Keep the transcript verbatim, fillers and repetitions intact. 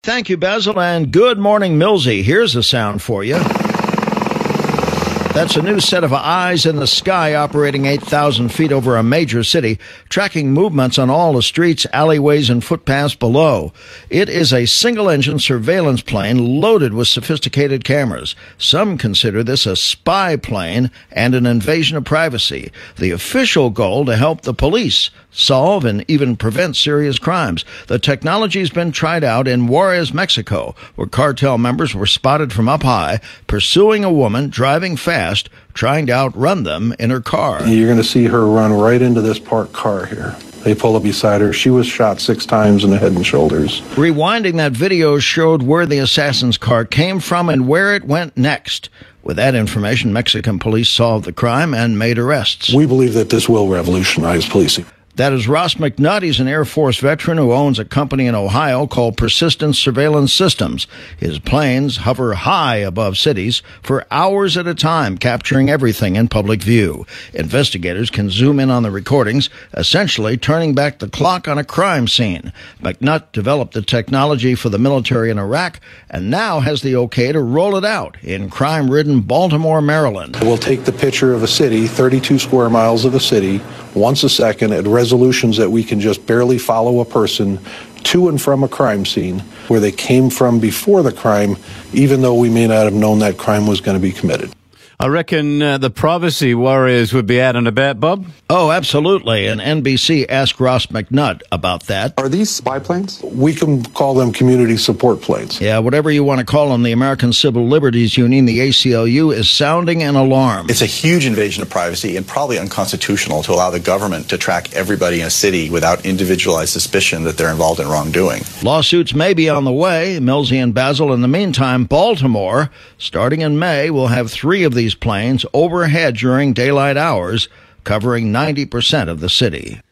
Thank you, Basil, and good morning, Millsy. Here's a sound for you. That's a new set of eyes in the sky operating eight thousand feet over a major city, tracking movements on all the streets, alleyways, and footpaths below. It is a single-engine surveillance plane loaded with sophisticated cameras. Some consider this a spy plane and an invasion of privacy. The official goal to help the police solve and even prevent serious crimes. The technology's been tried out in Juarez, Mexico, where cartel members were spotted from up high, pursuing a woman driving fast, trying to outrun them in her car. You're going to see her run right into this parked car here. They pull up beside her. She was shot six times in the head and shoulders. Rewinding that video showed where the assassin's car came from and where it went next. With that information, Mexican police solved the crime and made arrests. We believe that this will revolutionize policing. That is Ross McNutt. He's an Air Force veteran who owns a company in Ohio called Persistent Surveillance Systems. His planes hover high above cities for hours at a time, capturing everything in public view. Investigators can zoom in on the recordings, essentially turning back the clock on a crime scene. McNutt developed the technology for the military in Iraq and now has the okay to roll it out in crime-ridden Baltimore, Maryland. We'll take the picture of a city, thirty-two square miles of a city, once a second at resolutions that we can just barely follow a person to and from a crime scene where they came from before the crime, even though we may not have known that crime was going to be committed. I reckon uh, the privacy warriors would be out and about, Bob. Oh, absolutely. And N B C asked Ross McNutt about that. Are these spy planes? We can call them community support planes. Yeah, whatever you want to call them, the American Civil Liberties Union, the A C L U, is sounding an alarm. It's a huge invasion of privacy and probably unconstitutional to allow the government to track everybody in a city without individualized suspicion that they're involved in wrongdoing. Lawsuits may be on the way. Millsy and Basil. In the meantime, Baltimore, starting in May, will have three of these planes overhead during daylight hours, covering ninety percent of the city.